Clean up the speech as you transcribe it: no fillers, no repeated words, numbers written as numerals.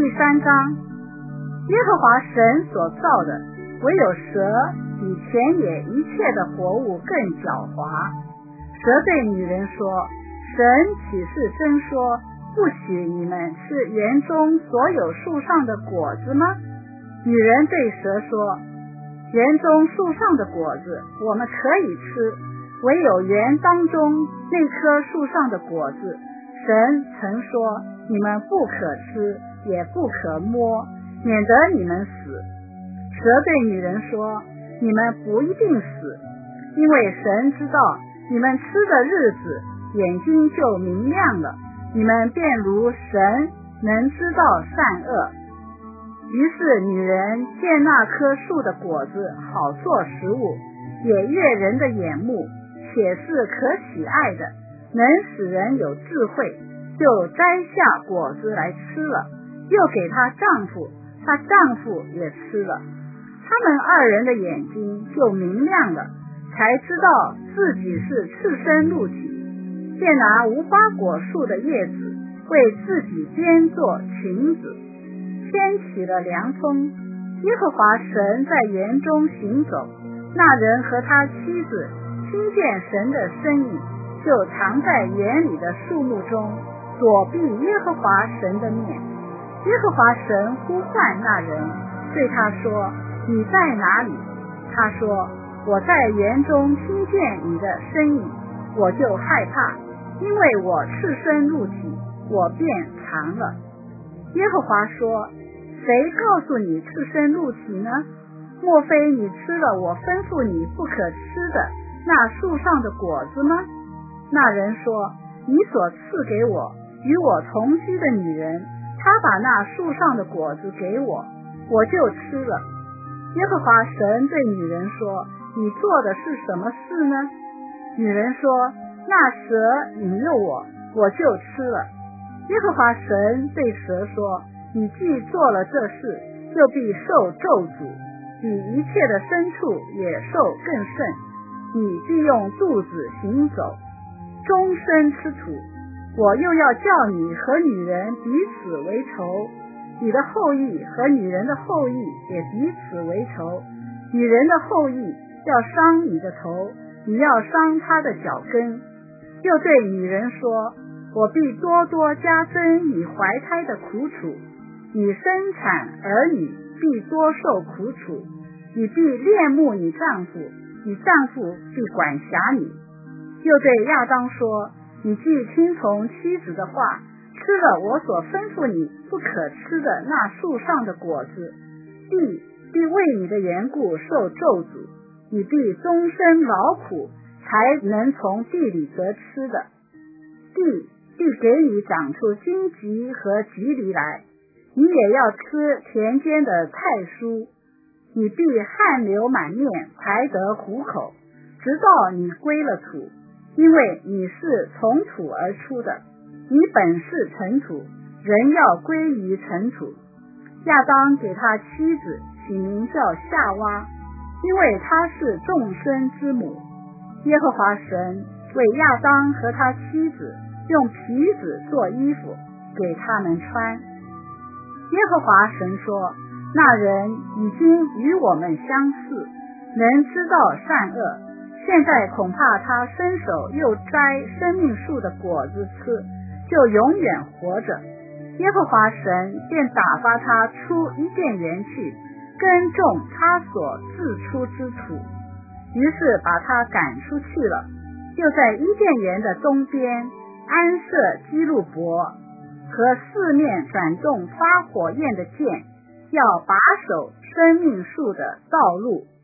第3章，耶和华神所造的，唯有蛇比田野一切的活物更狡猾。蛇对女人说，神岂是真说，不许你们吃园中所有树上的果子吗？女人对蛇说，园中树上的果子我们可以吃，唯有园当中那棵树上的果子，神曾说你们不可吃，也不可摸，免得你们死。蛇对女人说，你们不一定死，因为神知道你们吃的日子眼睛就明亮了，你们便如神，能知道善恶。于是女人见那棵树的果子好做食物，也悦人的眼目，且是可喜爱的，能使人有智慧，就摘下果子来吃了，又给她丈夫，她丈夫也吃了。他们2人的眼睛就明亮了，才知道自己是赤身露体，便拿无花果树的叶子为自己编做裙子。天起了凉风，耶和华神在园中行走，那人和他妻子听见神的声音，就藏在园里的树木中，躲避耶和华神的面。耶和华神呼唤那人，对他说，你在哪里？他说，我在园中听见你的声音，我就害怕，因为我赤身露体，我便藏了。耶和华说，谁告诉你赤身露体呢？莫非你吃了我吩咐你不可吃的那树上的果子吗？那人说，你所赐给我与我同居的女人，她把那树上的果子给我，我就吃了。耶和华神对女人说，你做的是什么事呢？女人说，那蛇引诱我，我就吃了。耶和华神对蛇说，你既做了这事，就必受咒诅，比一切的牲畜也受更甚。你必用肚子行走，终身吃土。我又要叫你和女人彼此为仇，你的后裔和女人的后裔也彼此为仇。女人的后裔要伤你的头，你要伤她的脚跟。又对女人说，我必多多加增你怀胎的苦楚，你生产儿女必多受苦楚，你必恋慕你丈夫，你丈夫必管辖你。又对亚当说，你既听从妻子的话，吃了我所吩咐你不可吃的那树上的果子，地必为你的缘故受咒诅，你必终身劳苦，才能从地里得吃的。地必给你长出荆棘和棘藜来，你也要吃田间的菜蔬，你必汗流满面才得糊口，直到你归了土，因为你是从土而出的，你本是尘土，人要归于尘土。亚当给他妻子起名叫夏娃，因为她是众生之母。耶和华神为亚当和他妻子用皮子做衣服给他们穿。耶和华神说，那人已经与我们相似，能知道善恶，现在恐怕他伸手又摘生命树的果子吃，就永远活着。耶和华神便打发他出伊甸园去，耕种他所自出之土，于是把他赶出去了。又在伊甸园的东边安设基路伯和4面转动发火焰的剑，要把守生命树的道路。